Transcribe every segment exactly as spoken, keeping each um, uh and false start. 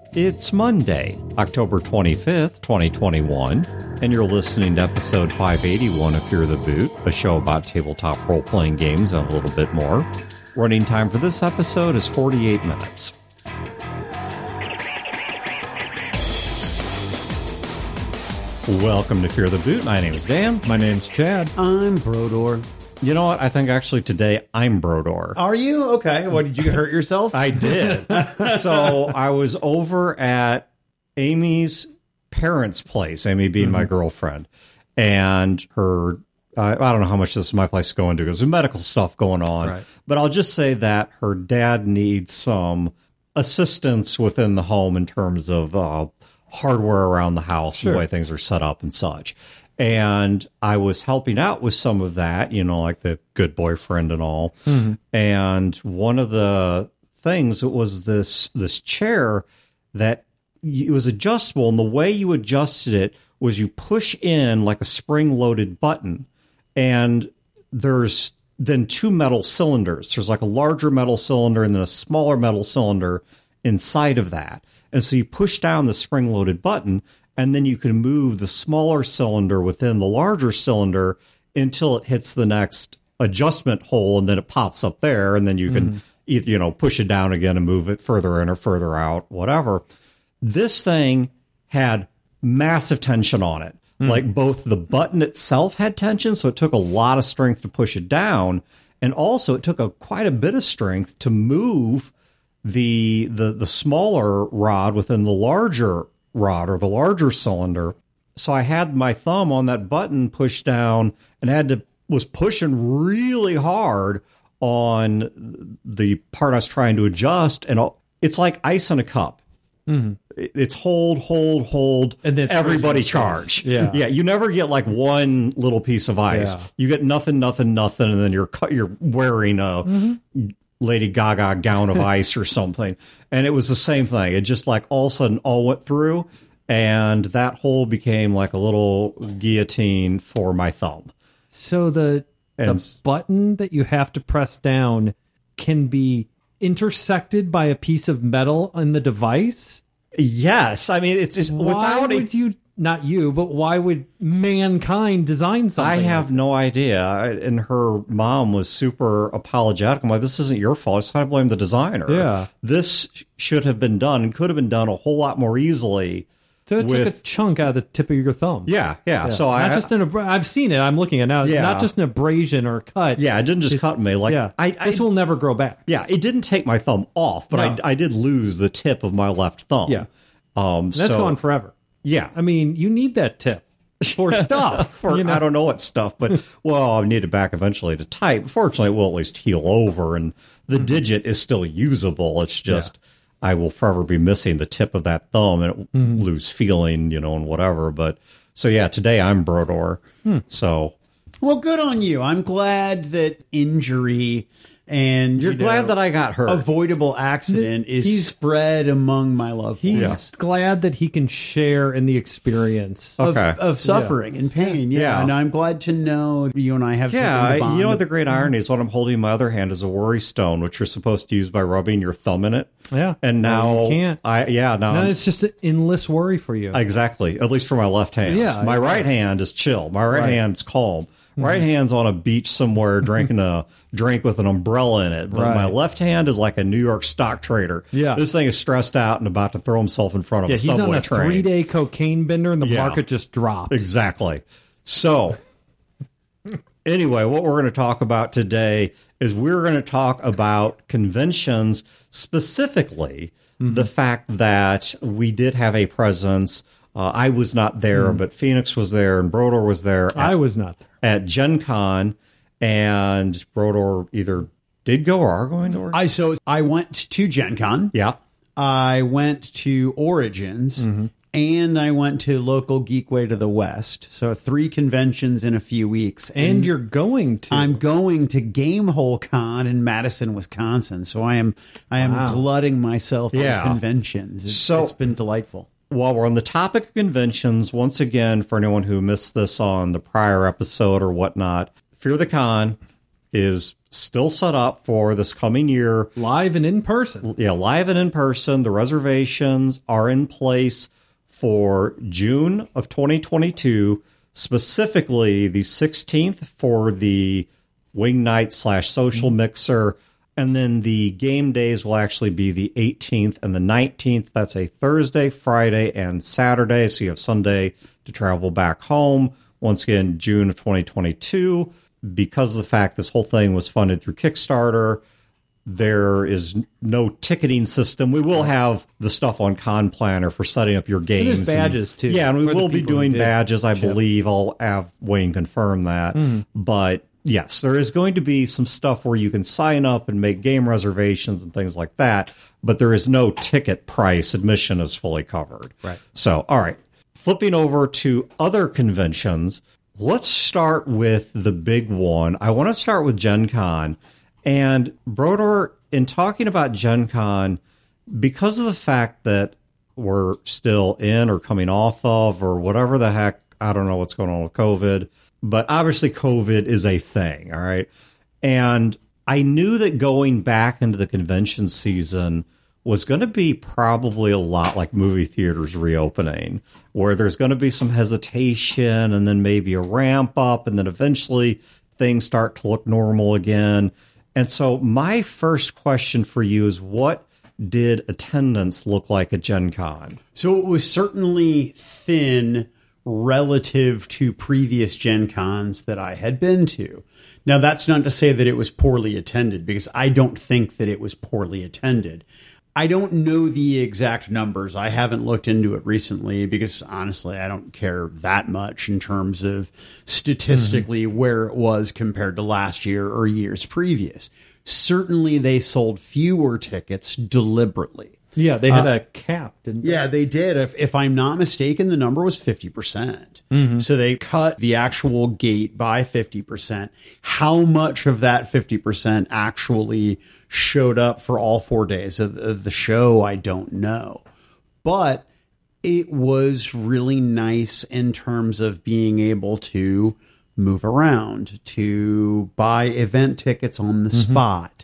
It's Monday, October twenty-fifth, twenty twenty-one, and you're listening to episode five eighty-one of Fear the Boot, a show about tabletop role-playing games and a little bit more. Running time for this episode is forty-eight minutes. Welcome to Fear the Boot. My name is Dan. My name's Chad. I'm Brodor. You know what? I think actually today I'm Brodor. Are you? Okay. What, did you hurt yourself? I did. So I was over at Amy's parents' place, Amy being mm-hmm. my girlfriend, and her, uh, I don't know how much this is my place to go into because there's medical stuff going on, right. But I'll just say that her dad needs some assistance within the home in terms of uh, hardware around the house, sure. The way things are set up and such. And I was helping out with some of that, you know, like the good boyfriend and all. Mm-hmm. And one of the things was this this chair that it was adjustable. And the way you adjusted it was you push in like a spring-loaded button. And there's then two metal cylinders. There's like a larger metal cylinder and then a smaller metal cylinder inside of that. And so you push down the spring-loaded button, and then you can move the smaller cylinder within the larger cylinder until it hits the next adjustment hole, and then it pops up there, and then you can mm-hmm. either, you know, push it down again and move it further in or further out, whatever. This thing had massive tension on it. Mm-hmm. Like both the button itself had tension, so it took a lot of strength to push it down, and also it took a quite a bit of strength to move the the the smaller rod within the larger rod or the larger cylinder. So I had my thumb on that button pushed down and had to was pushing really hard on the part I was trying to adjust, and it's like ice in a cup. Mm-hmm. It's hold, hold, hold, and then everybody charge. Yeah, yeah. You never get like one little piece of ice. Yeah. You get nothing, nothing, nothing, and then you're you're wearing a mm-hmm. Lady Gaga gown of ice or something. And it was the same thing. It just like all of a sudden all went through, and that hole became like a little guillotine for my thumb. So the, and, the button that you have to press down can be intersected by a piece of metal in the device? Yes. I mean, it's just why without would a, you... Not you, but why would mankind design something? I have like no idea. And her mom was super apologetic. I'm like, this isn't your fault. It's time to blame the designer. Yeah. This should have been done and could have been done a whole lot more easily. So it with, took a chunk out of the tip of your thumb. Yeah, yeah. yeah. So not I just an abra- I've seen it. I'm looking at it now. Yeah. Not just an abrasion or a cut. Yeah, it didn't just it, cut me. Like yeah. I, this I, will never grow back. Yeah, it didn't take my thumb off, but no. I, I did lose the tip of my left thumb. Yeah. Um, That's so, gone forever. Yeah. I mean, you need that tip for stuff. for, you know? I don't know what stuff, but, well, I'll need it back eventually to type. Fortunately, it will at least heal over, and the mm-hmm. digit is still usable. It's just, yeah. I will forever be missing the tip of that thumb and it mm-hmm. lose feeling, you know, and whatever. But, so yeah, today I'm Brodor. Hmm. So. Well, good on you. I'm glad that injury and you're you glad know, that I got hurt. Avoidable accident is he's, spread among my loved He's ones. glad that he can share in the experience of, okay. of suffering yeah. and pain. Yeah. yeah, and I'm glad to know that you and I have. Yeah, to bond. You know what the great irony is? What I'm holding in my other hand is a worry stone, which you're supposed to use by rubbing your thumb in it. Yeah, and now well, you can't. I yeah now no, it's just an endless worry for you. Exactly, at least for my left hand. Yeah, my yeah. right hand is chill. My right, right. hand's calm. Right hand's on a beach somewhere drinking a drink with an umbrella in it. But right. my left hand is like a New York stock trader. Yeah. This thing is stressed out and about to throw himself in front of yeah, a subway he's on a train. three-day cocaine bender and the yeah. market just dropped. Exactly. So, anyway, what we're going to talk about today is we're going to talk about conventions, specifically mm-hmm. the fact that we did have a presence. Uh, I was not there, mm. but Phoenix was there and Brodor was there. At, I was not there. At Gen Con, and Brodor either did go or are going to. I so I went to Gen Con. Yeah. I went to Origins, mm-hmm. and I went to local Geekway to the West. So three conventions in a few weeks. And, and you're going to. I'm going to Gamehole Con in Madison, Wisconsin. So I am I am wow. glutting myself yeah. with conventions. It's, so, it's been delightful. While we're on the topic of conventions, once again, for anyone who missed this on the prior episode or whatnot, Fear the Con is still set up for this coming year. Live and in person. Yeah, live and in person. The reservations are in place for June of twenty twenty-two, specifically the sixteenth for the Wing Night slash Social Mixer. And then the game days will actually be the eighteenth and the nineteenth. That's a Thursday, Friday, and Saturday. So you have Sunday to travel back home. Once again, June of twenty twenty-two. Because of the fact this whole thing was funded through Kickstarter, there is no ticketing system. We will have the stuff on Con Planner for setting up your games. And there's badges, and, too. Yeah, and we will be doing badges, I Chip. believe. I'll have Wayne confirm that. Mm. But yes, there is going to be some stuff where you can sign up and make game reservations and things like that, but there is no ticket price. Admission is fully covered. Right. So, all right. Flipping over to other conventions, let's start with the big one. I want to start with Gen Con. And Brodeur, in talking about Gen Con, because of the fact that we're still in or coming off of or whatever the heck, I don't know what's going on with COVID, but obviously COVID is a thing, all right? And I knew that going back into the convention season was going to be probably a lot like movie theaters reopening, where there's going to be some hesitation and then maybe a ramp up, and then eventually things start to look normal again. And so my first question for you is, what did attendance look like at Gen Con? So it was certainly thin relative to previous Gen Cons that I had been to. Now, that's not to say that it was poorly attended, because I don't think that it was poorly attended. I don't know the exact numbers. I haven't looked into it recently because, honestly, I don't care that much in terms of statistically mm-hmm. where it was compared to last year or years previous. Certainly, they sold fewer tickets deliberately. Yeah, they had uh, a cap, didn't they? Yeah, they did. If, if I'm not mistaken, the number was fifty percent. Mm-hmm. So they cut the actual gate by fifty percent. How much of that fifty percent actually showed up for all four days of, of the show, I don't know. But it was really nice in terms of being able to move around, to buy event tickets on the mm-hmm. spot,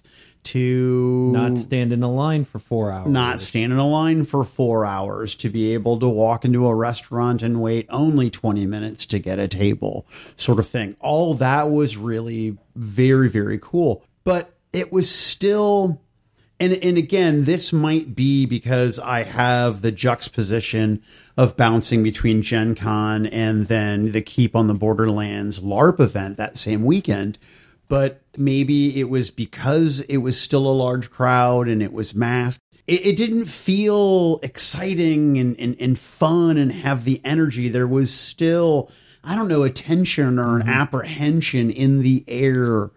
to not stand in a line for four hours, not stand in a line for four hours, to be able to walk into a restaurant and wait only twenty minutes to get a table, sort of thing. All that was really very, very cool. But it was still, and, and again, this might be because I have the juxtaposition of bouncing between Gen Con and then the Keep on the Borderlands LARP event that same weekend. But maybe it was because it was still a large crowd and it was masked. It, it didn't feel exciting and, and, and fun and have the energy. There was still, I don't know, a tension or an mm-hmm. apprehension in the air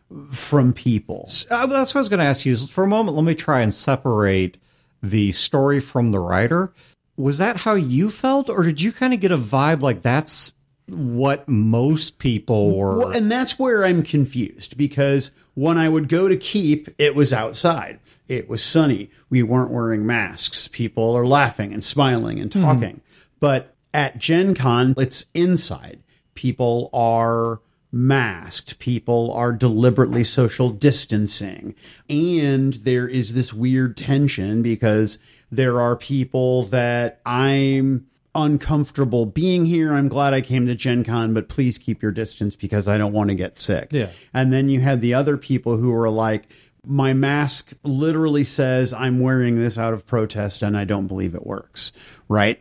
from people. Uh, that's what I was going to ask you. Is for a moment, let me try and separate the story from the writer. Was that how you felt, or did you kind of get a vibe like that's what most people were? Well, and that's where I'm confused, because when I would go to Keep, it was outside. It was sunny. We weren't wearing masks. People are laughing and smiling and talking. Mm-hmm. But at Gen Con, it's inside. People are masked. People are deliberately social distancing. And there is this weird tension because there are people that I'm uncomfortable being here. I'm glad I came to Gen Con, but please keep your distance because I don't want to get sick. Yeah. And then you had the other people who were like, my mask literally says I'm wearing this out of protest and I don't believe it works. Right.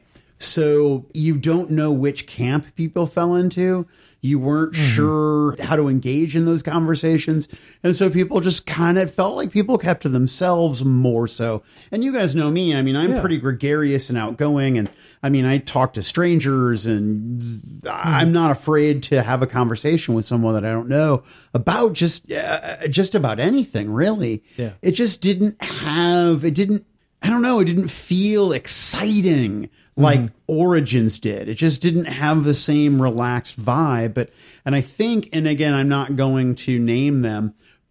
So you don't know which camp people fell into. You weren't mm-hmm. sure how to engage in those conversations. And so people just kind of felt like people kept to themselves more so. And you guys know me. I mean, I'm yeah. pretty gregarious and outgoing. And I mean, I talk to strangers and mm-hmm. I'm not afraid to have a conversation with someone that I don't know about just, uh, just about anything, really. Yeah. It just didn't have, it didn't, I don't know, it didn't feel exciting like mm-hmm. Origins did. It just didn't have the same relaxed vibe. But, and I think, and again, I'm not going to name them, but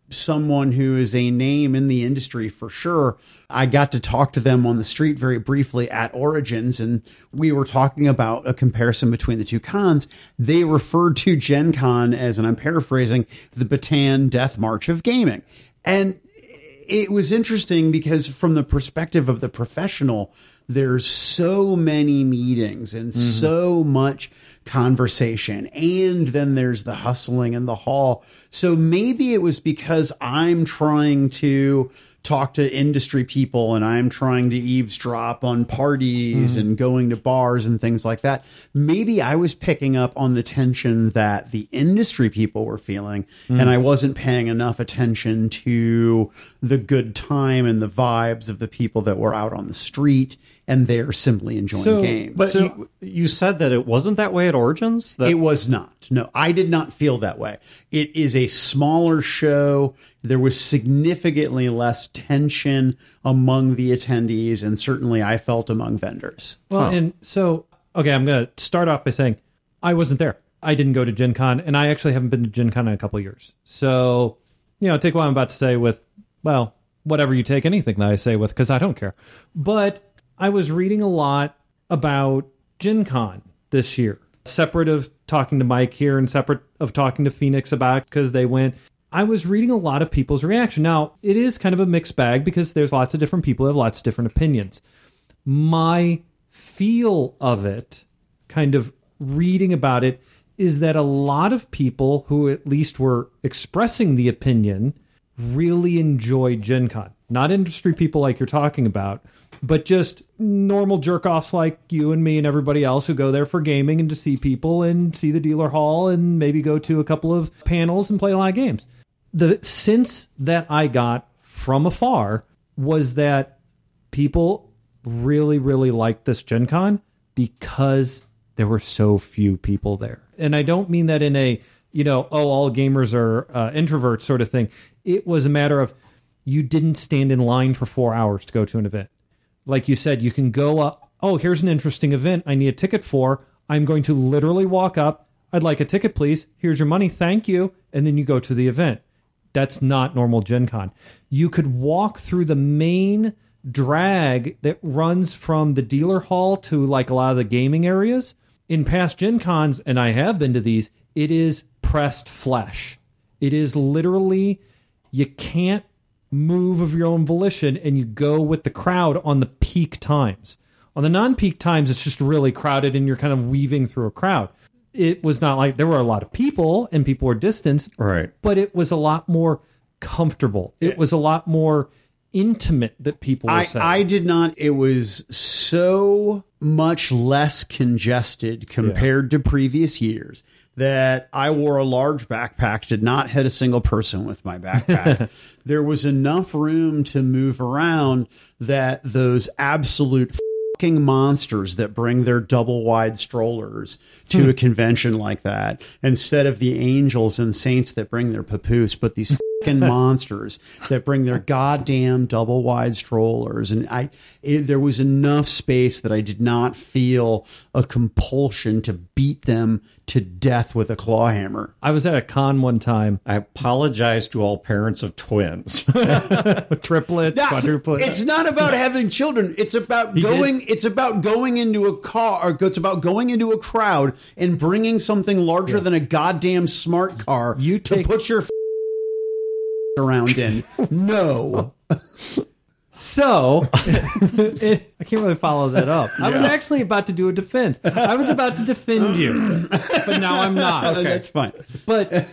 someone who is a name in the industry for sure. I got to talk to them on the street very briefly at Origins, and we were talking about a comparison between the two cons. They referred to Gen Con as, and I'm paraphrasing, the Bataan Death March of gaming. And it was interesting because from the perspective of the professional, there's so many meetings and mm-hmm. so much conversation, and then there's the hustling in the hall. So maybe it was because I'm trying to talk to industry people and I'm trying to eavesdrop on parties mm-hmm. and going to bars and things like that. Maybe I was picking up on the tension that the industry people were feeling, mm-hmm. and I wasn't paying enough attention to the good time and the vibes of the people that were out on the street and they're simply enjoying so, games. But so, you, you said that it wasn't that way at Origins? That- it was not. No, I did not feel that way. It is a smaller show. There was significantly less tension among the attendees, and certainly I felt among vendors. Well, huh. and so, okay, I'm going to start off by saying I wasn't there. I didn't go to Gen Con, and I actually haven't been to Gen Con in a couple of years. So, you know, take what I'm about to say with, well, whatever you take anything that I say with, because I don't care. But I was reading a lot about Gen Con this year, separate of talking to Mike here and separate of talking to Phoenix about because they went. I was reading a lot of people's reaction. Now, it is kind of a mixed bag because there's lots of different people who have lots of different opinions. My feel of it, kind of reading about it, is that a lot of people who at least were expressing the opinion really enjoyed Gen Con. Not industry people like you're talking about, but just normal jerk-offs like you and me and everybody else who go there for gaming and to see people and see the dealer hall and maybe go to a couple of panels and play a lot of games. The sense that I got from afar was that people really, really liked this Gen Con because there were so few people there. And I don't mean that in a, you know, oh, all gamers are uh, introverts sort of thing. It was a matter of you didn't stand in line for four hours to go to an event. Like you said, you can go up, oh, here's an interesting event I need a ticket for. I'm going to literally walk up. I'd like a ticket, please. Here's your money. Thank you. And then you go to the event. That's not normal Gen Con. You could walk through the main drag that runs from the dealer hall to like a lot of the gaming areas. In past Gen Cons, and I have been to these, it is pressed flesh. It is literally, you can't move of your own volition and you go with the crowd on the peak times. On the non-peak times, it's just really crowded and you're kind of weaving through a crowd. It was not like there were a lot of people and people were distanced, right? But it was a lot more comfortable. It yeah. was a lot more intimate that people were I, saying. I did not. It was so much less congested compared yeah. to previous years that I wore a large backpack, did not hit a single person with my backpack. There was enough room to move around that those absolute fucking monsters that bring their double wide strollers to hmm. a convention like that, instead of the angels and saints that bring their papoose, but these fucking monsters that bring their goddamn double wide strollers. And I, it, there was enough space that I did not feel a compulsion to beat them to death with a claw hammer. I was at a con one time. I apologize to all parents of twins. Triplets, nah, quadruplets. It's not about having children. It's about he going did. It's about going into a car, or it's about going into a crowd and bringing something larger yeah. than a goddamn smart car you to take- put your f- around in. No. So, it, I can't really follow that up. I yeah. was actually about to do a defense. I was about to defend you, but now I'm not. Okay. That's fine. But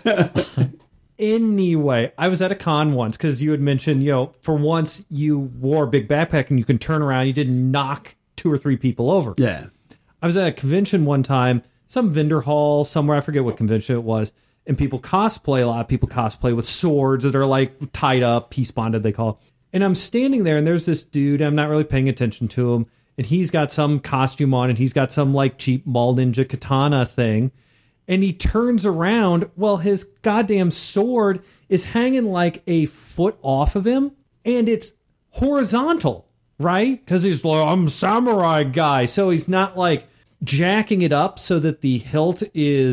anyway, I was at a con once because you had mentioned, you know, for once you wore a big backpack and you can turn around. You didn't knock two or three people over. Yeah. I was at a convention one time, some vendor hall somewhere. I forget what convention it was. And people cosplay. A lot of people cosplay with swords that are like tied up, peace bonded, they call it. And I'm standing there, and there's this dude. I'm not really paying attention to him. And he's got some costume on, and he's got some, like, cheap Mall Ninja katana thing. And he turns around. Well, his goddamn sword is hanging, like, a foot off of him. And it's horizontal, right? Because he's like, I'm a samurai guy. So he's not, like, jacking it up so that the hilt is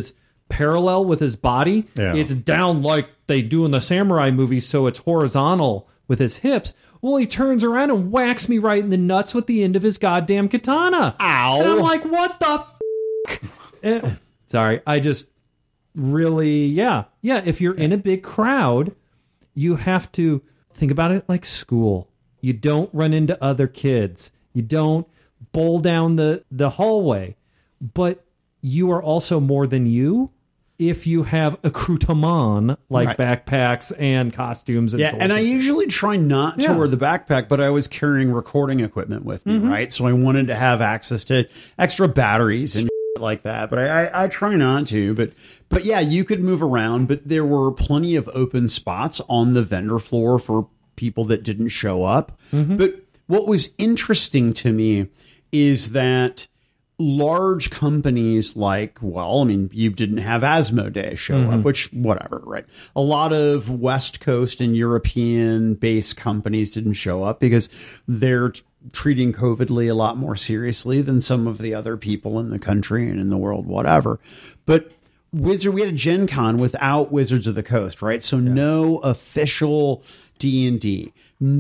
parallel with his body. Yeah. It's down like they do in the samurai movies, so it's horizontal with his hips. Well, he turns around and whacks me right in the nuts with the end of his goddamn katana. Ow. And I'm like, what the f-? Eh, sorry, I just really, yeah. Yeah, if you're in a big crowd, you have to think about it like school. You don't run into other kids. You don't bowl down the, the hallway. But you are also more than you if you have accoutrement like Right. backpacks and costumes. And Yeah, swords and I usually try not to Yeah. wear the backpack, but I was carrying recording equipment with me, Mm-hmm. right? So I wanted to have access to extra batteries and like that, but I, I, I try not to. But but yeah, you could move around, but there were plenty of open spots on the vendor floor for people that didn't show up. Mm-hmm. But what was interesting to me is that large companies like, well, I mean, you didn't have Asmodee show Mm-hmm. up, which, whatever, right? A lot of West Coast and European-based companies didn't show up because they're t- treating COVIDly a lot more seriously than some of the other people in the country and in the world, whatever. But Wizard, we had a Gen Con without Wizards of the Coast, right? So no official D and D.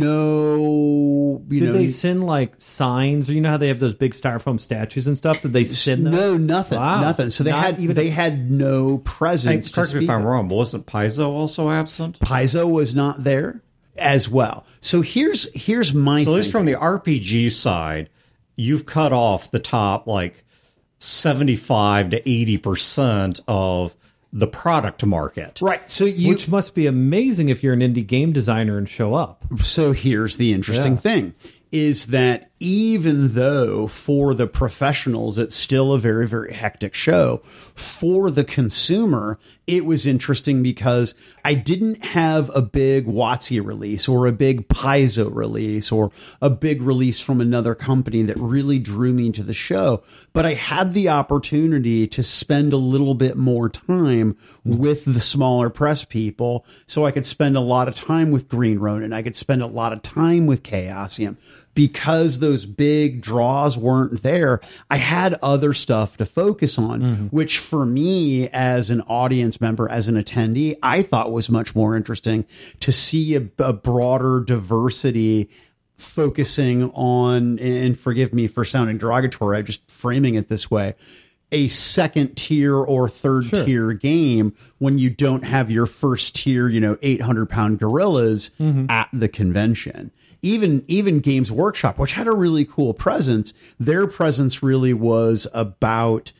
No, you Did know, they send like signs, or you know how they have those big styrofoam statues and stuff? Did they send them? no, nothing, Wow. nothing. So they Not had even- they had no Hey, presence. to correct me if speak I'm of. wrong, but wasn't Paizo also absent? Paizo was not there as well. So here's here's my So at least thing. from the R P G side, you've cut off the top like seventy-five to eighty percent of the product market. right. So you Which must be amazing if you're an indie game designer and show up. so here's the interesting Yeah. thing is that even though for the professionals it's still a very, very hectic show, for the consumer it was interesting because I didn't have a big WotC release or a big Paizo release or a big release from another company that really drew me to the show, but I had the opportunity to spend a little bit more time with the smaller press people, so I could spend a lot of time with Green Ronin, I could spend a lot of time with Chaosium. Because those big draws weren't there, I had other stuff to focus on, mm-hmm. which for me as an audience member, as an attendee, I thought was much more interesting to see a, a broader diversity focusing on, and forgive me for sounding derogatory, I'm just framing it this way, a second tier or third Sure. tier game when you don't have your first tier, you know, eight hundred pound gorillas mm-hmm. at the convention. Even even Games Workshop, which had a really cool presence, their presence really was about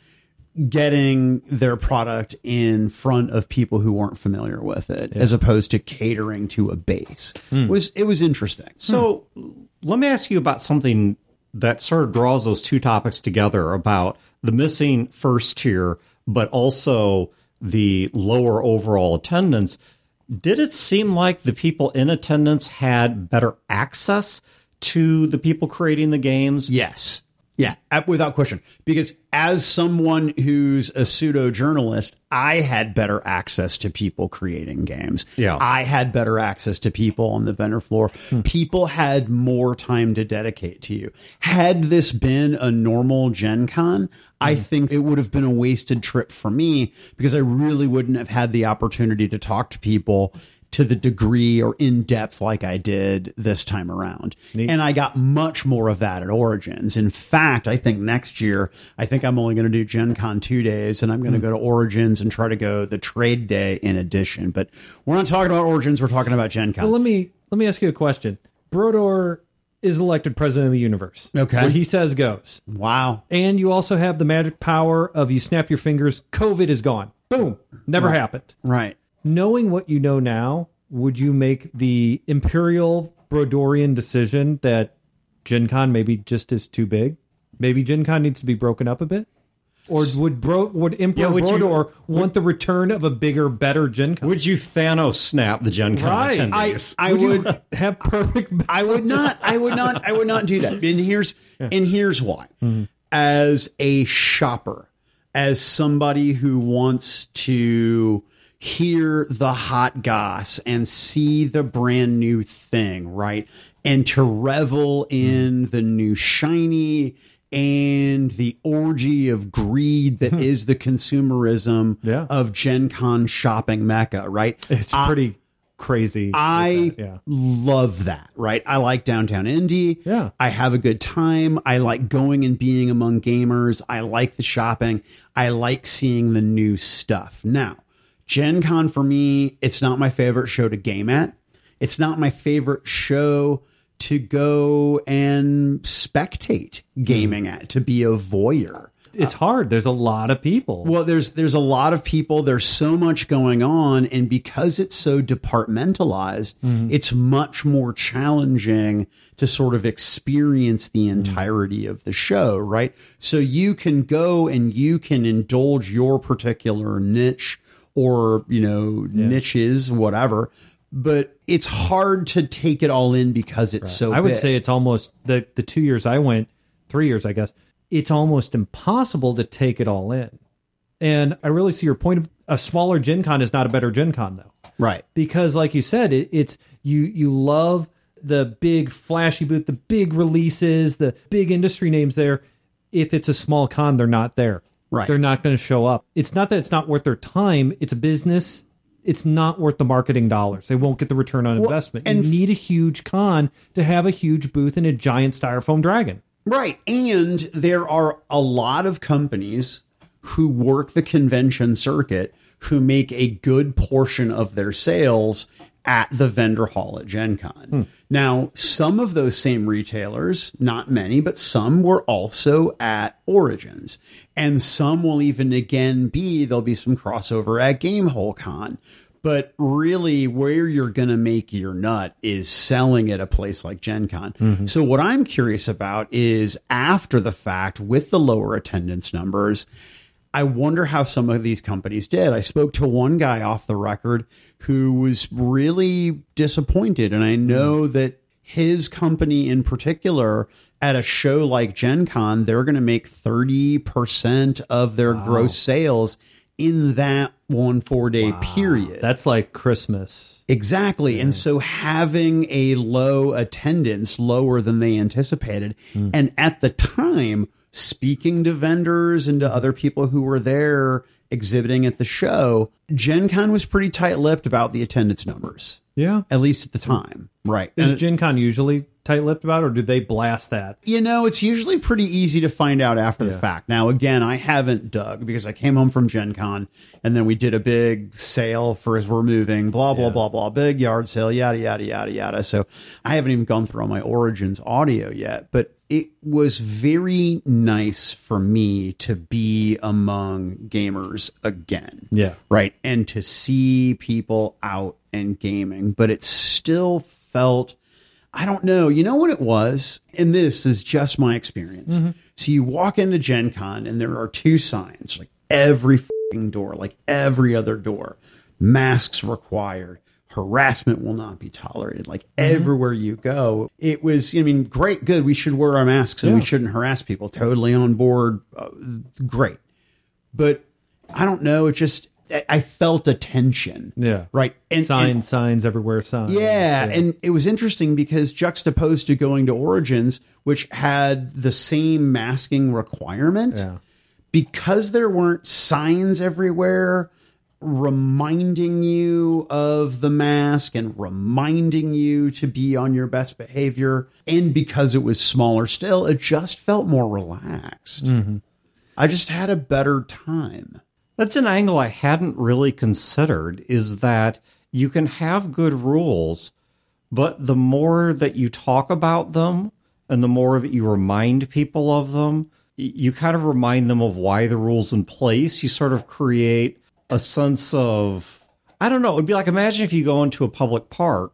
getting their product in front of people who weren't familiar with it, yeah. as opposed to catering to a base. Mm. It was it was interesting. So hmm. let me ask you about something that sort of draws those two topics together about the missing first tier, but also the lower overall attendance. Did it seem like the people in attendance had better access to the people creating the games? Yes. Yeah, without question. Because as someone who's a pseudo journalist, I had better access to people creating games. Yeah. I had better access to people on the vendor floor. Hmm. People had more time to dedicate to you. Had this been a normal Gen Con, hmm. I think it would have been a wasted trip for me because I really wouldn't have had the opportunity to talk to people to the degree or in depth like I did this time around. Neat. And I got much more of that at Origins. In fact, I think next year, I think I'm only going to do Gen Con two days and I'm going to mm. go to Origins and try to go the trade day in addition. But we're not talking about Origins. We're talking about Gen Con. Well, let me, let me ask you a question. Brodor is elected president of the universe. Okay. What he says goes. Wow. And you also have the magic power of you snap your fingers, COVID is gone. Boom. Never right. happened. Right. Knowing what you know now, would you make the Imperial Brodorian decision that Gen Con maybe just is too big? Maybe Gen Con needs to be broken up a bit? Or would Bro would Emperor yeah, would Brodor you, want would, the return of a bigger, better Gen Con? Would you Thanos snap the Gen Con right. attendees? I, I would, would have perfect. I would not. I would not. I would not do that. And here's yeah. and here's why. Mm-hmm. As a shopper, as somebody who wants to hear the hot goss and see the brand new thing, right? And to revel in mm. the new shiny and the orgy of greed that is the consumerism Yeah. of Gen Con shopping mecca, right? It's I- pretty crazy. I Yeah. love that, right? I like downtown Indy. Yeah. I have a good time. I like going and being among gamers. I like the shopping. I like seeing the new stuff. Now, Gen Con for me, it's not my favorite show to game at. It's not my favorite show to go and spectate gaming Mm. at, to be a voyeur. It's hard. There's a lot of people. Well, there's there's a lot of people. There's so much going on, and because it's so departmentalized, Mm-hmm. it's much more challenging to sort of experience the Mm-hmm. entirety of the show, right? So you can go and you can indulge your particular niche or, you know, niches, whatever. But it's hard to take it all in because it's so I would big. say it's almost the the two years I went, three years I guess. It's almost impossible to take it all in. And I really see your point. A smaller Gen Con is not a better Gen Con, though. Right. Because, like you said, it, it's you you love the big flashy booth, the big releases, the big industry names there. If it's a small con, they're not there. Right. They're not going to show up. It's not that it's not worth their time. It's a business. It's not worth the marketing dollars. They won't get the return on investment. and- You need a huge con to have a huge booth and a giant styrofoam dragon. Right. And there are a lot of companies who work the convention circuit who make a good portion of their sales at the vendor hall at Gen Con. Hmm. Now, some of those same retailers, not many, but some were also at Origins. And some will even again be, there'll be some crossover at Gamehole Con. But really, where you're going to make your nut is selling at a place like Gen Con. Mm-hmm. So what I'm curious about is after the fact, with the lower attendance numbers, I wonder how some of these companies did. I spoke to one guy off the record who was really disappointed. And I know that his company in particular, at a show like Gen Con, they're going to make thirty percent of their wow. gross sales in that one four day wow. period. That's like Christmas. Exactly. Yeah. And so having a low attendance, lower than they anticipated, mm. and at the time, speaking to vendors and to other people who were there exhibiting at the show, Gen Con was pretty tight-lipped about the attendance numbers. Yeah. At least at the time. Right. Is and, Gen Con usually tight-lipped about, or do they blast that? You know, it's usually pretty easy to find out after yeah. the fact. Now, again, I haven't dug because I came home from Gen Con and then we did a big sale for as we're moving, blah, blah, yeah. blah, blah, big yard sale, yada, yada, yada, yada. So I haven't even gone through all my Origins audio yet, but it was very nice for me to be among gamers again. Yeah. Right. And to see people out and gaming, but it still felt, I don't know, you know what it was? And this is just my experience. Mm-hmm. So you walk into Gen Con and there are two signs, like every fucking door, like every other door, masks required. Harassment will not be tolerated. Like mm-hmm. everywhere you go, it was, I mean, great, good. We should wear our masks and yeah. we shouldn't harass people. Totally on board. Uh, great. But I don't know. It just, I felt a tension. Yeah. Right. And signs, and, signs everywhere. Signs. Yeah, yeah. And it was interesting because juxtaposed to going to Origins, which had the same masking requirement, yeah. because there weren't signs everywhere reminding you of the mask and reminding you to be on your best behavior. And because it was smaller still, it just felt more relaxed. Mm-hmm. I just had a better time. That's an angle I hadn't really considered, is that you can have good rules, but the more that you talk about them and the more that you remind people of them, you kind of remind them of why the rule's in place. You sort of create a sense of, I don't know, it would be like, imagine if you go into a public park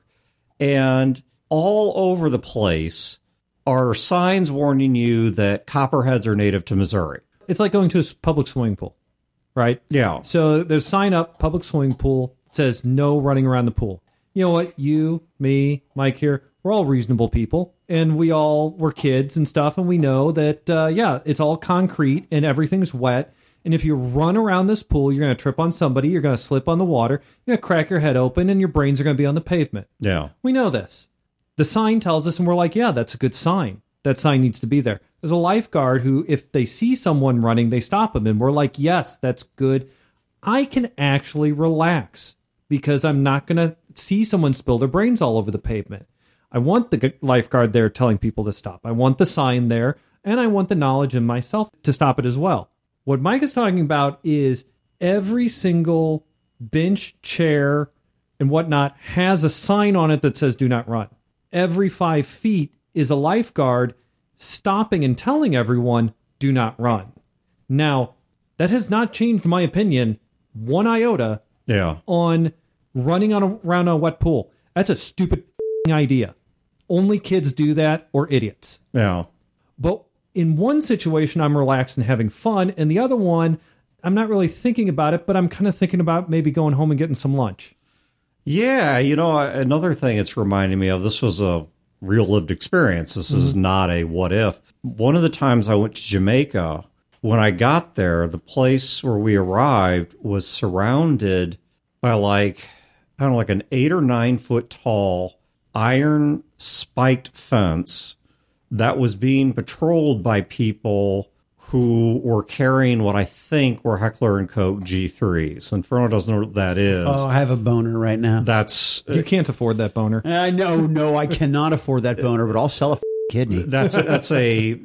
and all over the place are signs warning you that copperheads are native to Missouri. It's like going to a public swimming pool, right? Yeah. So there's a sign up, public swimming pool, it says no running around the pool. You know what? You, me, Mike here, we're all reasonable people, and we all were kids and stuff, and we know that, uh, yeah, it's all concrete and everything's wet. And if you run around this pool, you're going to trip on somebody, you're going to slip on the water, you're going to crack your head open, and your brains are going to be on the pavement. Yeah. We know this. The sign tells us, and we're like, yeah, that's a good sign. That sign needs to be there. There's a lifeguard who, if they see someone running, they stop them. And we're like, yes, that's good. I can actually relax because I'm not going to see someone spill their brains all over the pavement. I want the lifeguard there telling people to stop. I want the sign there, and I want the knowledge in myself to stop it as well. What Mike is talking about is every single bench, chair, and whatnot has a sign on it that says do not run. Every five feet is a lifeguard stopping and telling everyone do not run. Now, that has not changed my opinion one iota Yeah. on running on a, around a wet pool. That's a stupid idea. Only kids do that or idiots. Yeah. But in one situation, I'm relaxed and having fun. And the other one, I'm not really thinking about it, but I'm kind of thinking about maybe going home and getting some lunch. Yeah. You know, another thing it's reminding me of, this was a real lived experience. This is not a what if. One of the times I went to Jamaica, when I got there, the place where we arrived was surrounded by like, I don't know, like an eight or nine foot tall iron spiked fence that was being patrolled by people who were carrying what I think were Heckler and Koch G threes. And Frono doesn't know what that is. Oh, I have a boner right now. That's You can't afford that boner. I know, no, I cannot afford that boner, but I'll sell a f- kidney. that's a, that's a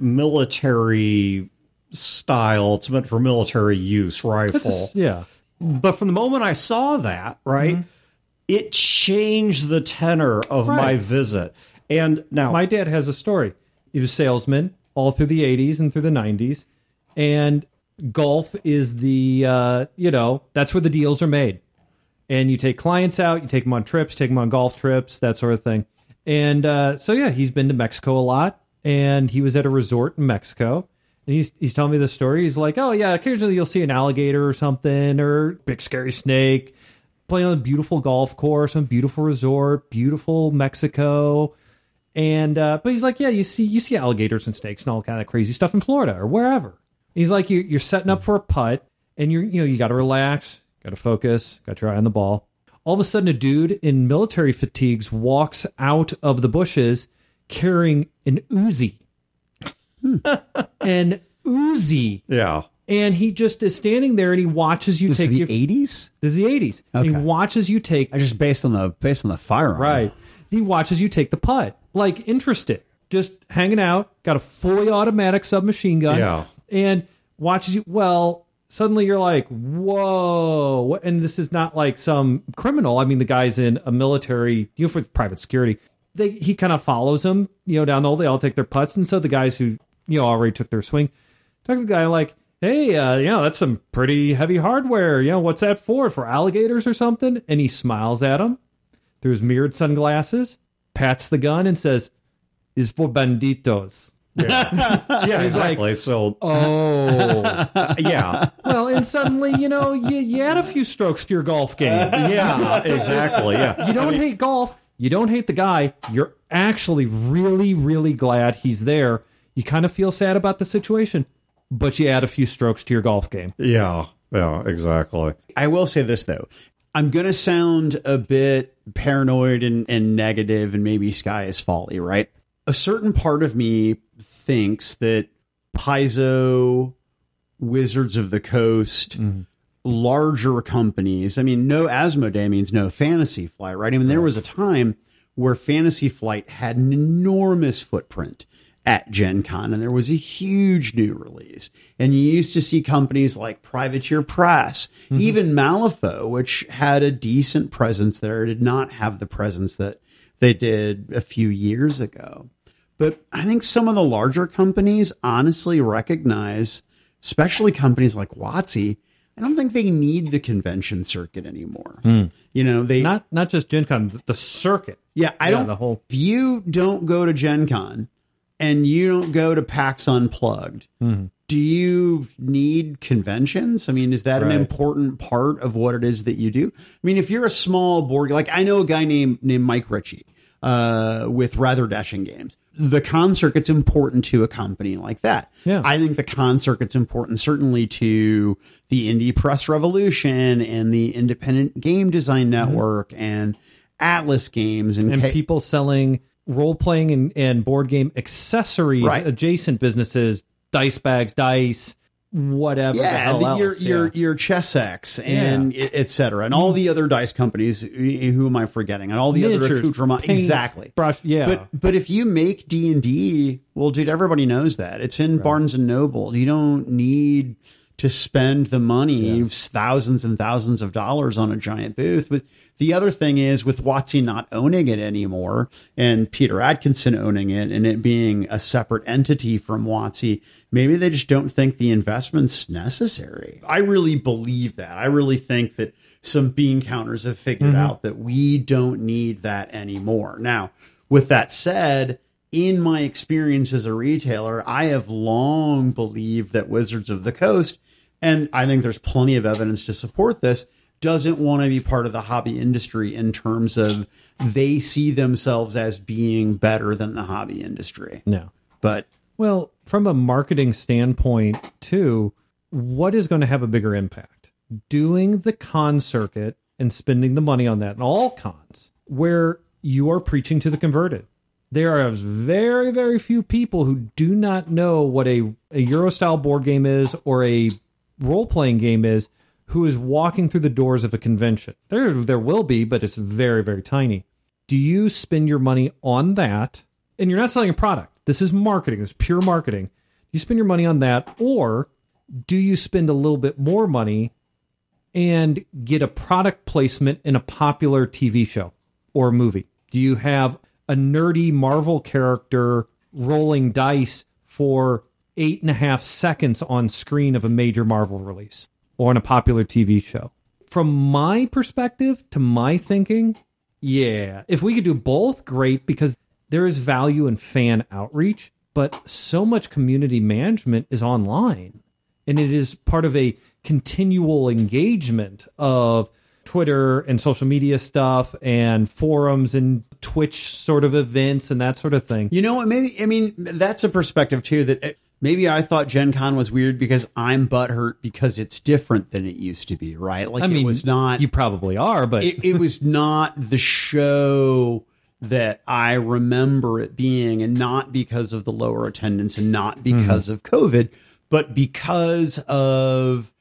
military style. It's meant for military use rifle. That's a- yeah. But from the moment I saw that, right, Mm-hmm. it changed the tenor of Right. my visit. And now, My dad has a story. He was a salesman all through the eighties and through the nineties. And golf is the, uh, you know, that's where the deals are made. And you take clients out, you take them on trips, take them on golf trips, that sort of thing. And uh, so, yeah, he's been to Mexico a lot. And he was at a resort in Mexico. And he's he's telling me the story. He's like, oh, yeah, occasionally you'll see an alligator or something or big scary snake playing on a beautiful golf course, on a beautiful resort, beautiful Mexico. And uh, but he's like, yeah, you see you see alligators and snakes and all kind of crazy stuff in Florida or wherever. He's like, you, you're setting up for a putt and you're you know you got to relax, got to focus, got your eye on the ball. All of a sudden, a dude in military fatigues walks out of the bushes carrying an Uzi. An Uzi. yeah. And he just is standing there and he watches you This take is your the eighties? This is the eighties. And he Okay. watches you take I just based on the based on the firearm. right. He watches you take the putt. Like interested. Just hanging out, got a fully automatic submachine gun. Yeah. And watches you well, suddenly you're like, whoa. What? And this is not like some criminal. I mean, the guy's in a military, you know, for private security. They he kind of follows him, you know, down the hole. They all take their putts. And so the guys who, you know, already took their swings, talk to the guy like, hey, uh, you know, that's some pretty heavy hardware. You know, what's that for? For alligators or something? And he smiles at him through his mirrored sunglasses, pats the gun, and says, is for banditos. Yeah, He's exactly. like, so, oh. yeah. Well, and suddenly, you know, you, you add a few strokes to your golf game. Yeah, exactly. Yeah. You don't hate golf. You don't hate the guy. You're actually really, really glad he's there. You kind of feel sad about the situation, but you add a few strokes to your golf game. Yeah. Yeah, exactly. I will say this, though. I'm going to sound a bit paranoid and, and negative and maybe sky is folly, right? A certain part of me thinks that Paizo, Wizards of the Coast, mm-hmm. larger companies, I mean, no Asmodee means no Fantasy Flight, right? I mean, there was a time where Fantasy Flight had an enormous footprint at Gen Con, and there was a huge new release. And you used to see companies like Privateer Press, mm-hmm. even Malifaux, which had a decent presence there, did not have the presence that they did a few years ago. But I think some of the larger companies honestly recognize, especially companies like WotC, I don't think they need the convention circuit anymore. Mm. You know, they not not just Gen Con, the circuit. Yeah, I yeah, don't. The whole. If you don't go to Gen Con and you don't go to PAX Unplugged, mm-hmm. do you need conventions? I mean, is that right. an important part of what it is that you do? I mean, if you're a small board, like I know a guy named named Mike Ritchie uh, with Rather Dashing Games. The con circuit's important to a company like that. Yeah. I think the con circuit's important certainly to the Indie Press Revolution and the Independent Game Design Network mm-hmm. and Atlas Games and, and K- people selling role-playing and, and board game accessories, Right. adjacent businesses, dice bags, dice, whatever the Yeah, hell the, else. your yeah. your your Chessex and Yeah. et cetera, and all the other dice companies. Who am I forgetting? And all the other Miniatures, accoutrements. paints, Exactly. brush, yeah. But but if you make D and D, well, dude, everybody knows that it's in Barnes and Noble. You don't need to spend the money, thousands and thousands of dollars on a giant booth. But the other thing is, with WotC not owning it anymore and Peter Atkinson owning it and it being a separate entity from WotC, maybe they just don't think the investment's necessary. I really believe that. I really think that some bean counters have figured Mm-hmm. out that we don't need that anymore. Now, with that said, in my experience as a retailer, I have long believed that Wizards of the Coast, and I think there's plenty of evidence to support this, doesn't want to be part of the hobby industry in terms of they see themselves as being better than the hobby industry. No. But Well, from a marketing standpoint, too, what is going to have a bigger impact? Doing the con circuit and spending the money on that, and all cons, where you are preaching to the converted. There are very, very few people who do not know what a, a Euro-style board game is or a role-playing game is, who is walking through the doors of a convention. There, there will be, but it's very, very tiny. Do you spend your money on that? And you're not selling a product. This is marketing. It's pure marketing. Do you spend your money on that, or do you spend a little bit more money and get a product placement in a popular T V show or movie? Do you have a nerdy Marvel character rolling dice for eight and a half seconds on screen of a major Marvel release or in a popular T V show? From my perspective, to my thinking, yeah, if we could do both, great, because there is value in fan outreach, but so much community management is online, and it is part of a continual engagement of Twitter and social media stuff and forums and Twitch sort of events and that sort of thing. you know what? Maybe, I mean, that's a perspective too, that it, maybe I thought Gen Con was weird because I'm butthurt because it's different than it used to be, right? Like I mean, it was not, you probably are, but it, it was not the show that I remember it being, and not because of the lower attendance and not because Mm-hmm. of COVID, but because of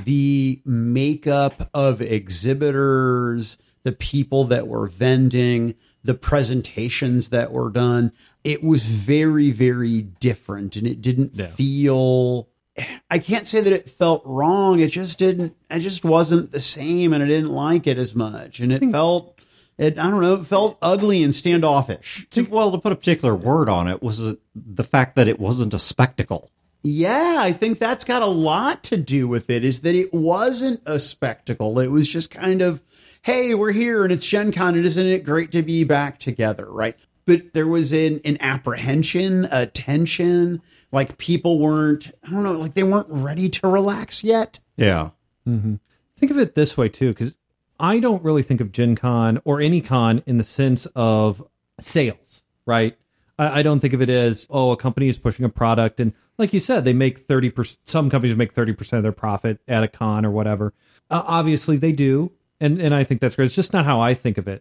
the makeup of exhibitors, the people that were vending, the presentations that were done. It was very, very different, and it didn't Yeah. feel, I can't say that it felt wrong. It just didn't, it just wasn't the same, and I didn't like it as much. And it felt, it, I don't know, it felt ugly and standoffish. To, well, to put a particular word on it, was it the fact that it wasn't a spectacle. Yeah, I think that's got a lot to do with it, is that it wasn't a spectacle. It was just kind of, hey, we're here and it's Gen Con, and isn't it great to be back together, right? But there was an, an apprehension, a tension, like people weren't, I don't know, like they weren't ready to relax yet. Yeah. think of it this way too, because I don't really think of Gen Con or any con in the sense of sales, right? I, I don't think of it as, oh, a company is pushing a product, and like you said, they make thirty percent, some companies make thirty percent of their profit at a con or whatever. Uh, obviously they do. And, and I think that's great. It's just not how I think of it.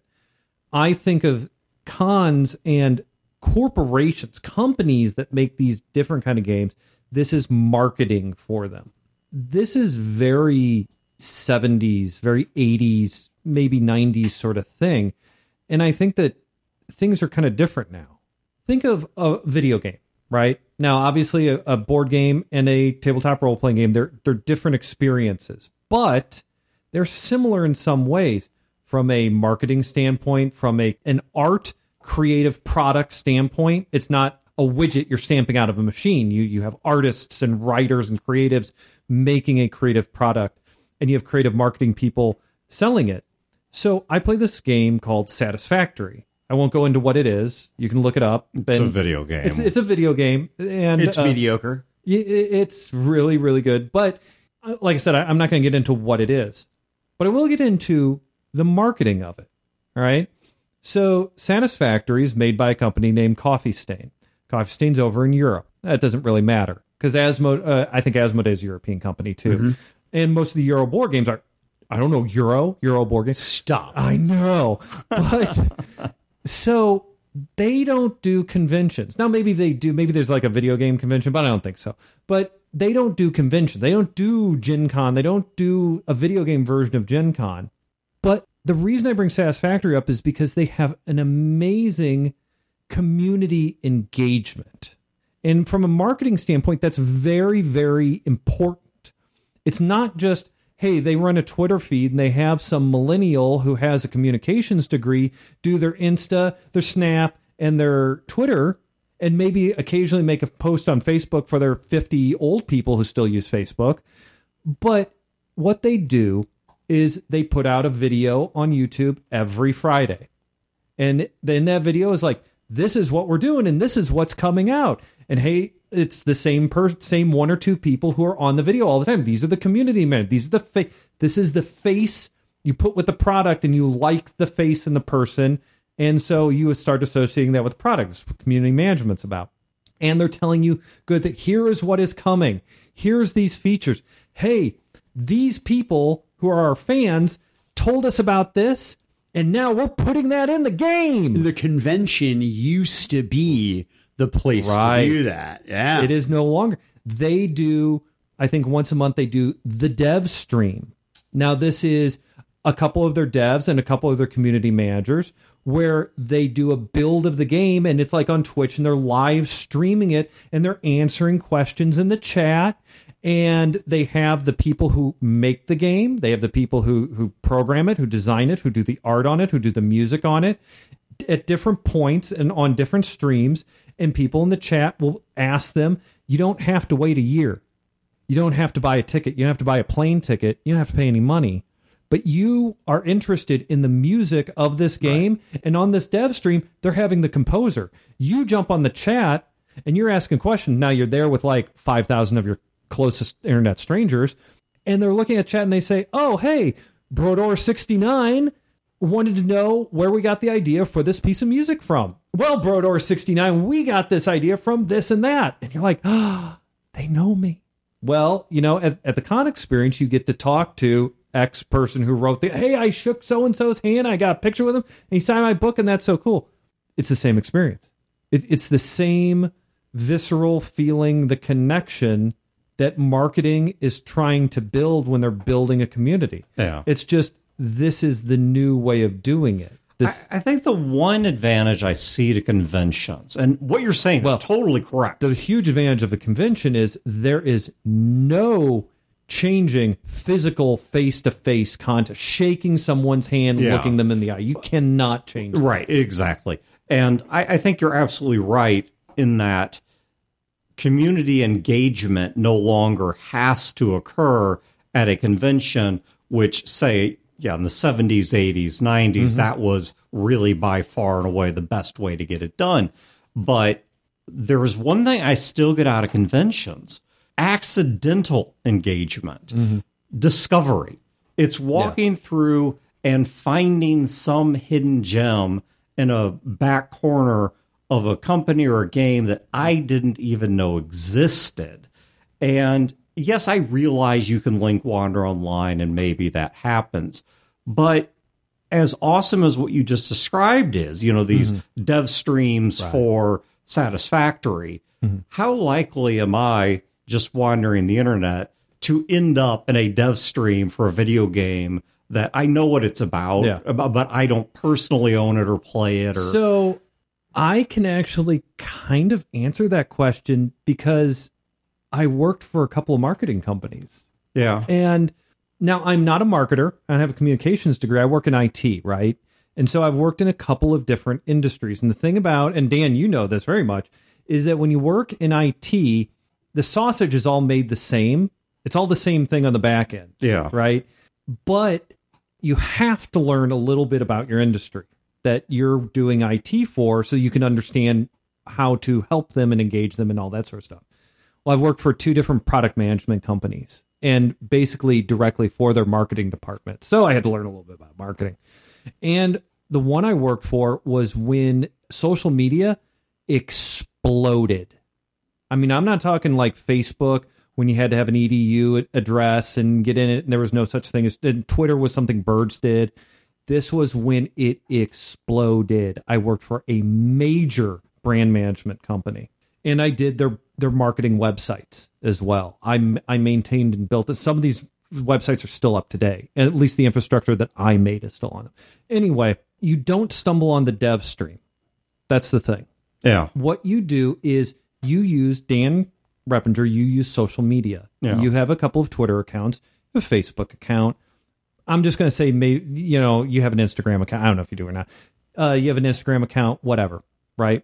I think of cons and corporations, companies that make these different kind of games. This is marketing for them. This is very seventies, very eighties, maybe nineties sort of thing. And I think that things are kind of different now. Think of a video game, right? Now, obviously, a, a board game and a tabletop role-playing game, they're, they're different experiences, but they're similar in some ways from a marketing standpoint, from a an art creative product standpoint. It's not a widget you're stamping out of a machine. You you have artists and writers and creatives making a creative product, and you have creative marketing people selling it. So I play this game called Satisfactory. I won't go into what it is. You can look it up. It's a video game. It's, it's a video game, and It's uh, mediocre. y- It's really, really good. But uh, like I said, I, I'm not going to get into what it is, but I will get into the marketing of it. All right. So Satisfactory is made by a company named Coffee Stain. Coffee Stain's over in Europe. That doesn't really matter because Asmode, uh, I think Asmode is a European company too. Mm-hmm. And most of the Euro board games are, I don't know, Euro, Euro board games. Stop. I know. But so they don't do conventions. Now, maybe they do. Maybe there's like a video game convention, but I don't think so. But they don't do conventions. They don't do Gen Con. They don't do a video game version of Gen Con. But the reason I bring Satisfactory up is because they have an amazing community engagement. And from a marketing standpoint, that's very, very important. It's not just, hey, they run a Twitter feed and they have some millennial who has a communications degree do their Insta, their Snap, and their Twitter, and maybe occasionally make a post on Facebook for their fifty old people who still use Facebook. But what they do is they put out a video on YouTube every Friday. And then that video is like, this is what we're doing and this is what's coming out. And hey, it's the same per- same one or two people who are on the video all the time. These are the community men. These are the fa- This is the face you put with the product, and you like the face and the person. And so you would start associating that with products. That's what community management's about. And they're telling you, good, that here is what is coming. Here's these features. Hey, these people who are our fans told us about this, and now we're putting that in the game. The convention used to be the place right. to do that. Yeah. It is no longer. They do, I think once a month, they do the dev stream. Now, this is a couple of their devs and a couple of their community managers where they do a build of the game, and it's like on Twitch, and they're live streaming it, and they're answering questions in the chat. And they have the people who make the game. They have the people who, who program it, who design it, who do the art on it, who do the music on it at different points and on different streams. And people in the chat will ask them, you don't have to wait a year. You don't have to buy a ticket. You don't have to buy a plane ticket. You don't have to pay any money. But you are interested in the music of this game. Right. And on this dev stream, they're having the composer. You jump on the chat and you're asking questions. Now you're there with like five thousand of your closest internet strangers, and they're looking at chat and they say, oh, hey, Brodor sixty-nine wanted to know where we got the idea for this piece of music from. Well, Brodor sixty-nine, we got this idea from this and that. And you're like, ah, oh, they know me. Well, you know, at, at the con experience, you get to talk to X person who wrote the, hey, I shook so-and-so's hand, I got a picture with him, and he signed my book, and that's so cool. It's the same experience. It, it's the same visceral feeling, the connection that marketing is trying to build when they're building a community. Yeah. It's just, this is the new way of doing it. This, I, I think the one advantage I see to conventions, and what you're saying well, is totally correct. The huge advantage of a convention is there is no changing physical face-to-face contact, shaking someone's hand, yeah. looking them in the eye. You cannot change that. Right, exactly. And I, I think you're absolutely right in that community engagement no longer has to occur at a convention, which, say, yeah, in the seventies, eighties, nineties, mm-hmm. that was really by far and away the best way to get it done. But there is one thing I still get out of conventions: accidental engagement, mm-hmm. discovery. It's walking yeah. through and finding some hidden gem in a back corner of a company or a game that I didn't even know existed. And yes, I realize you can link wander online and maybe that happens. But as awesome as what you just described is, you know, these mm-hmm. dev streams right. for Satisfactory, mm-hmm. how likely am I just wandering the internet to end up in a dev stream for a video game that I know what it's about, yeah. but I don't personally own it or play it? Or So I can actually kind of answer that question because I worked for a couple of marketing companies. Yeah. And now I'm not a marketer. I don't have a communications degree. I work in I T, right? And so I've worked in a couple of different industries. And the thing about, and Dan, you know this very much, is that when you work in I T, the sausage is all made the same. It's all the same thing on the back end. Yeah. Right? But you have to learn a little bit about your industry that you're doing I T for so you can understand how to help them and engage them and all that sort of stuff. Well, I've worked for two different product management companies and basically directly for their marketing department. So I had to learn a little bit about marketing. And the one I worked for was when social media exploded. I mean, I'm not talking like Facebook when you had to have an E D U address and get in it, and there was no such thing as, and Twitter was something birds did. This was when it exploded. I worked for a major brand management company, and I did their their marketing websites as well. I I maintained and built it. Some of these websites are still up today, and at least the infrastructure that I made is still on them. Anyway, you don't stumble on the dev stream. That's the thing. Yeah. What you do is you use Dan Reppinger, you use social media. Yeah. You have a couple of Twitter accounts, a Facebook account. I'm just going to say, maybe, you know, you have an Instagram account. I don't know if you do or not. Uh, you have an Instagram account, whatever, right?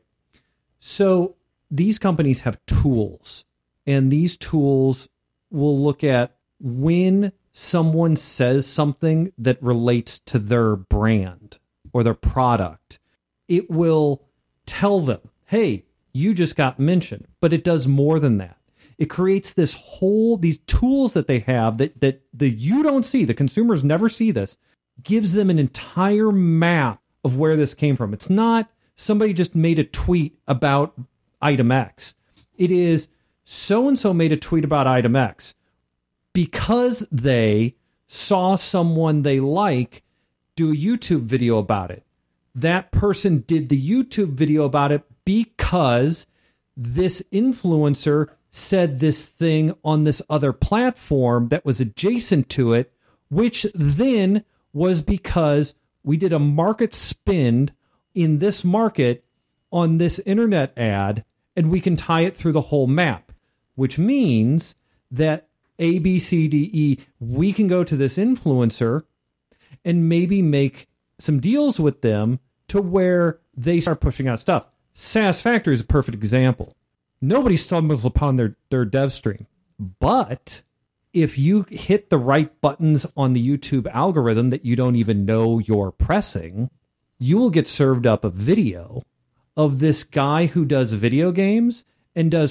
So these companies have tools, and these tools will look at when someone says something that relates to their brand or their product. It will tell them, hey, you just got mentioned, but it does more than that. It creates this whole, these tools that they have that, that, that you don't see, the consumers never see this, gives them an entire map of where this came from. It's not somebody just made a tweet about item X. It is so-and-so made a tweet about item X because they saw someone they like do a YouTube video about it. That person did the YouTube video about it because this influencer said this thing on this other platform that was adjacent to it, which then was because we did a market spin in this market on this internet ad, and we can tie it through the whole map, which means that A, B, C, D, E, we can go to this influencer and maybe make some deals with them to where they start pushing out stuff. SaaSfactory is a perfect example. Nobody stumbles upon their, their dev stream. But if you hit the right buttons on the YouTube algorithm that you don't even know you're pressing, you will get served up a video of this guy who does video games and does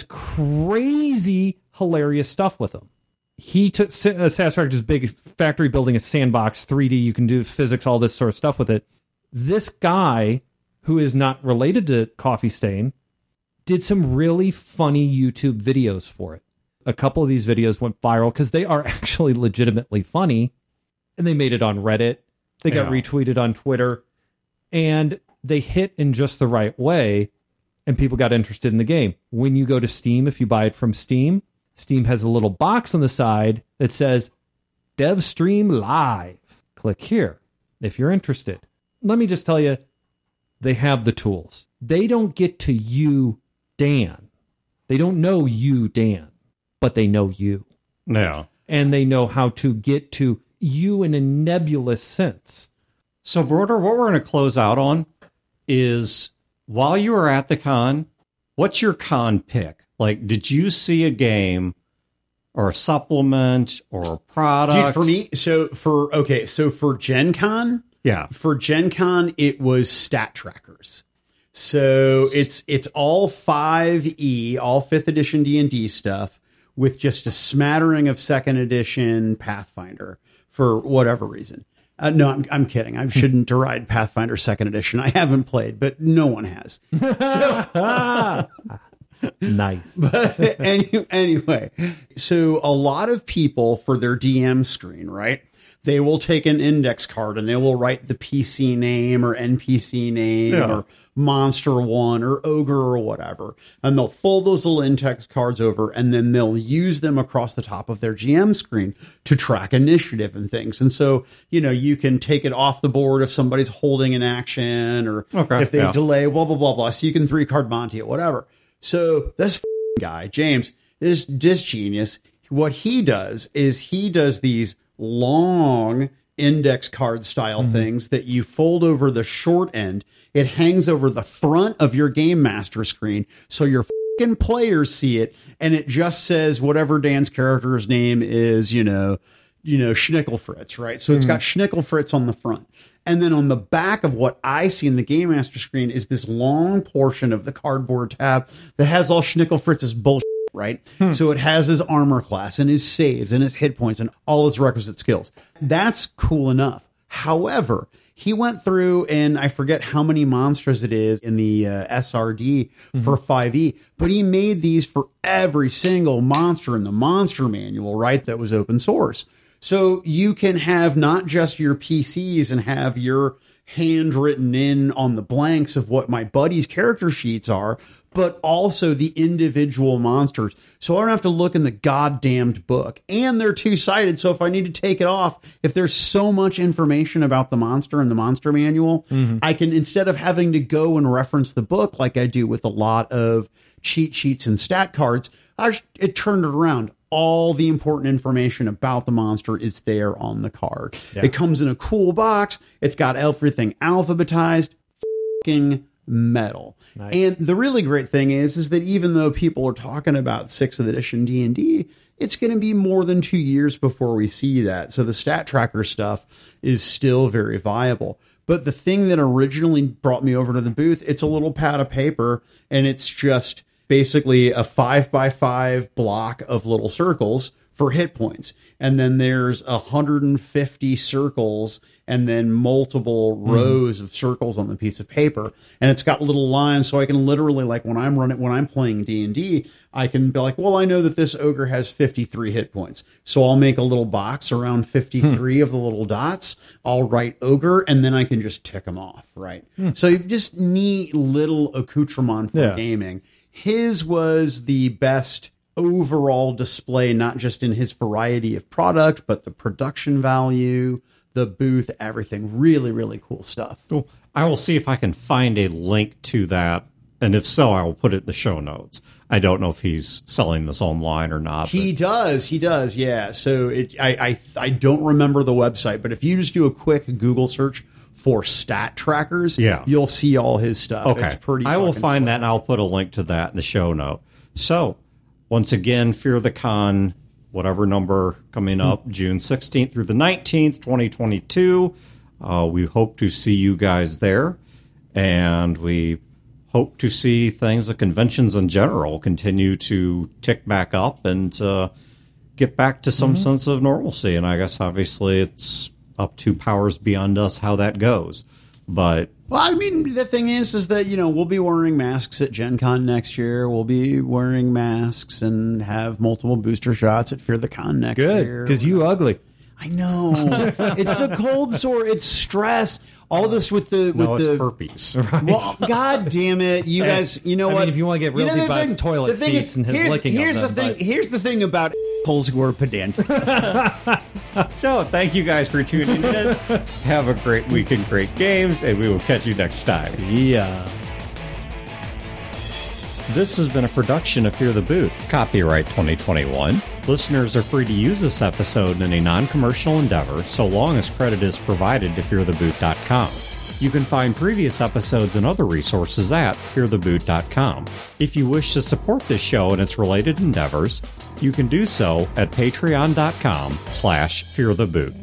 crazy, hilarious stuff with them. He took uh, SaaSfactory's big factory building a sandbox, three D, you can do physics, all this sort of stuff with it. This guy, who is not related to Coffee Stain, did some really funny YouTube videos for it. A couple of these videos went viral because they are actually legitimately funny, and they made it on Reddit. They got yeah. retweeted on Twitter, and they hit in just the right way, and people got interested in the game. When you go to Steam, if you buy it from Steam, Steam has a little box on the side that says Dev Stream Live. Click here if you're interested. Let me just tell you, they have the tools. They don't get to you, Dan. They don't know you, Dan, but they know you. Yeah. And they know how to get to you in a nebulous sense. So, Broder, what we're going to close out on is, while you were at the con, what's your con pick? Like, did you see a game or a supplement or a product? Dude, for me, so for, okay, so for Gen Con, yeah, for Gen Con, it was stat trackers. So it's it's all five E, all fifth edition D and D stuff, with just a smattering of second edition Pathfinder for whatever reason. Uh, no, I'm I'm kidding. I shouldn't deride Pathfinder second edition. I haven't played, but no one has. So, nice. But any, anyway, so a lot of people for their D M screen, right? They will take an index card and they will write the P C name or N P C name yeah. or Monster One or Ogre or whatever. And they'll fold those little index cards over, and then they'll use them across the top of their G M screen to track initiative and things. And so, you know, you can take it off the board if somebody's holding an action, or okay, if they yeah. delay, blah, blah, blah, blah. So you can three card Monty it, whatever. So this guy, James, is this genius. What he does is he does these long index card style mm-hmm. things that you fold over the short end. It hangs over the front of your game master screen, so your fucking players see it, and it just says whatever Dan's character's name is, you know, you know, Schnickelfritz, right? So mm-hmm. it's got Schnickelfritz on the front. And then on the back of what I see in the game master screen is this long portion of the cardboard tab that has all Schnickelfritz's bullshit. Right. Hmm. So it has his armor class and his saves and his hit points and all his requisite skills. That's cool enough. However, he went through, and I forget how many monsters it is in the uh, S R D mm-hmm. for five E, but he made these for every single monster in the monster manual, right? That was open source. So you can have not just your P Cs and have your handwritten in on the blanks of what my buddy's character sheets are, but also the individual monsters. So I don't have to look in the goddamned book. And they're two-sided, so if I need to take it off, if there's so much information about the monster in the monster manual, mm-hmm. I can, instead of having to go and reference the book like I do with a lot of cheat sheets and stat cards, I just, it turned it around. All the important information about the monster is there on the card. Yeah. It comes in a cool box. It's got everything alphabetized. F***ing metal. Nice. And the really great thing is, is that even though people are talking about sixth edition D and D, it's going to be more than two years before we see that. So the stat tracker stuff is still very viable. But the thing that originally brought me over to the booth, it's a little pad of paper, and it's just basically a five by five block of little circles for hit points. And then there's one hundred fifty circles and then multiple mm-hmm. rows of circles on the piece of paper. And it's got little lines. So I can literally, like when I'm running, when I'm playing D and D, I can be like, well, I know that this ogre has fifty-three hit points. So I'll make a little box around fifty-three hmm. of the little dots. I'll write ogre, and then I can just tick them off. Right. Hmm. So you just need little accoutrement for yeah. gaming. His was the best overall display, not just in his variety of product, but the production value, the booth, everything. Really, really cool stuff. Well, I will see if I can find a link to that. And if so, I will put it in the show notes. I don't know if he's selling this online or not. He but. does. He does. Yeah. So it, I, I, I don't remember the website, but if you just do a quick Google search for stat trackers, yeah. you'll see all his stuff. Okay. It's pretty I will find slow. that, and I'll put a link to that in the show note. So, once again, Fear the Con, whatever number coming up, June sixteenth through the nineteenth, twenty twenty-two. Uh, we hope to see you guys there, and we hope to see things, the conventions in general, continue to tick back up and uh, get back to some mm-hmm. sense of normalcy. And I guess, obviously, it's up to powers beyond us how that goes. But well, I mean, the thing is, is that, you know, we'll be wearing masks at Gen Con next year. We'll be wearing masks and have multiple booster shots at Fear the Con next Good, year. Good, because you ugly. I know. It's the cold sore. It's stress. All this with the with no, it's the herpes. Right. Well, God damn it, you guys! You know I what? Mean, if you want to get real you know, deep by thing, toilet the thing seats is, and his here's, licking here's of the them, thing. but... Here's the thing about assholes who are pedantic. So, thank you guys for tuning in. Have a great week and great games, and we will catch you next time. Yeah. This has been a production of Fear the Boot. Copyright twenty twenty-one. Listeners are free to use this episode in a non-commercial endeavor, so long as credit is provided to fear the boot dot com. You can find previous episodes and other resources at fear the boot dot com. If you wish to support this show and its related endeavors, you can do so at patreon dot com slash fear the boot.